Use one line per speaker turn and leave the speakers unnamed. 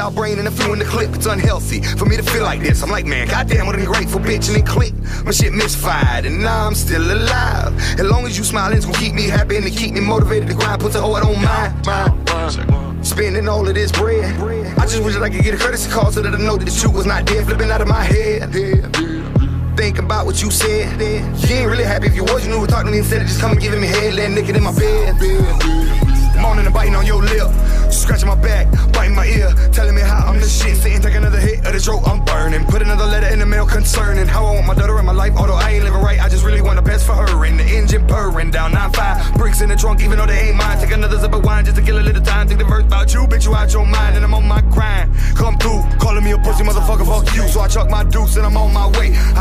y'all brain and a few in the clip. It's unhealthy for me to feel like this. I'm like, man, goddamn, what an ungrateful bitch. And it clicked, my shit misfired, and now I'm still alive. As long as you smiling, it's gonna keep me happy and to keep me motivated to grind. Put the hoe, I don't mind. Spending all of this bread, I just wish that I could get a courtesy call so that I know that the truth was not dead, flipping out of my head. Think about what you said. You ain't really happy if you was. You knew what talking to me instead of just coming giving me head, laying naked in my bed. Moaning and biting on your lip, scratching my back, biting my ear, telling me how I'm the shit. Saying take another hit of the throat I'm burning. Put another letter in the mail concerning how I want my daughter in my life. Although I ain't living right, I just really want the best for her. And the engine purring down 9.5 bricks in the trunk, even though they ain't mine. Take another sip of wine just to kill a little time. Think the verse about you, bitch, you out your mind. And I'm on my grind. Come through, calling me a pussy motherfucker, fuck you. So I chuck my deuce and I'm on my way.